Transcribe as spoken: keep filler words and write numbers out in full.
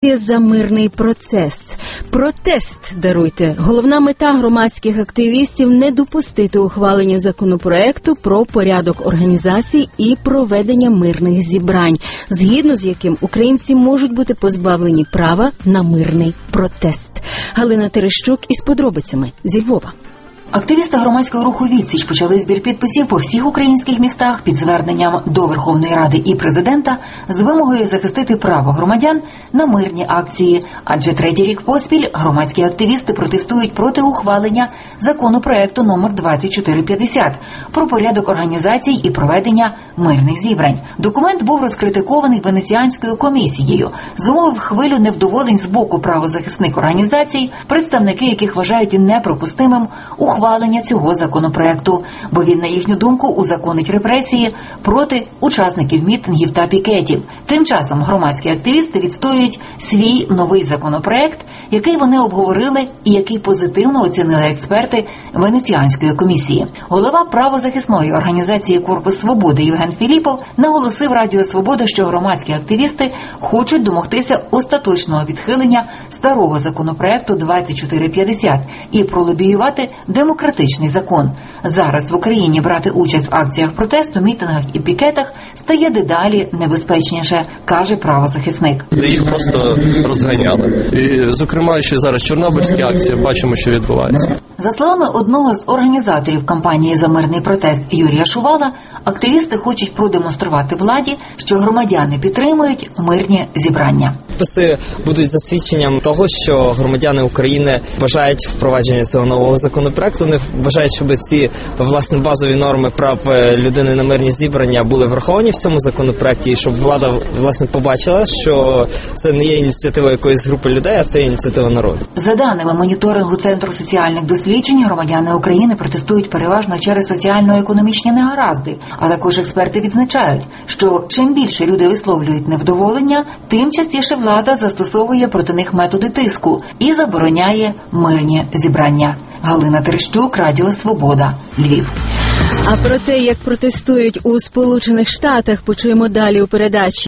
За мирний процес. Протест, даруйте. Головна мета громадських активістів – не допустити ухвалення законопроекту про порядок організацій і проведення мирних зібрань, згідно з яким українці можуть бути позбавлені права на мирний протест. Галина Терещук із подробицями зі Львова. Активісти громадського руху «Відсіч» почали збір підписів по всіх українських містах під зверненням до Верховної Ради і Президента з вимогою захистити право громадян на мирні акції. Адже третій рік поспіль громадські активісти протестують проти ухвалення законопроекту номер двадцять чотири п'ятдесят про порядок організацій і проведення мирних зібрань. Документ був розкритикований Венеціанською комісією, зумовив хвилю невдоволень з боку правозахисних організацій, представники яких вважають неприпустимим ухвалення ухвалення цього законопроекту, бо він, на їхню думку, узаконить репресії проти учасників мітингів та пікетів. Тим часом громадські активісти відстоюють свій новий законопроект, який вони обговорили і який позитивно оцінили експерти Венеціанської комісії. Голова правозахисної організації «Корпус Свободи» Євген Філіпов наголосив Радіо Свобода, що громадські активісти хочуть домогтися остаточного відхилення старого законопроекту двадцять чотири п'ятдесят і пролобіювати демократичний закон. Зараз в Україні брати участь в акціях протесту, мітингах і пікетах стає дедалі небезпечніше, каже правозахисник. Їх просто розганяли. І, зокрема, ще зараз чорнобильські акції, бачимо, що відбувається. За словами одного з організаторів кампанії «За мирний протест» Юрія Шувала, активісти хочуть продемонструвати владі, що громадяни підтримують мирні зібрання. Підписи будуть засвідченням того, що громадяни України бажають впровадження цього нового законопроекту. Вони вважають, щоб ці, власне, базові норми прав людини на мирні зібрання були враховані в цьому законопроекті, і щоб влада, власне, побачила, що це не є ініціатива якоїсь групи людей, а це ініціатива народу. За даними моніторингу Центру соціальних досліджень, громадяни України протестують переважно через соціально-економічні негаразди, а також експерти відзначають, що чим більше люди висловлюють невдоволення, тим частіше влада застосовує проти них методи тиску і забороняє мирні зібрання. Галина Терещук, Радіо Свобода, Львів. А про те, як протестують у Сполучених Штатах, почуємо далі у передачі.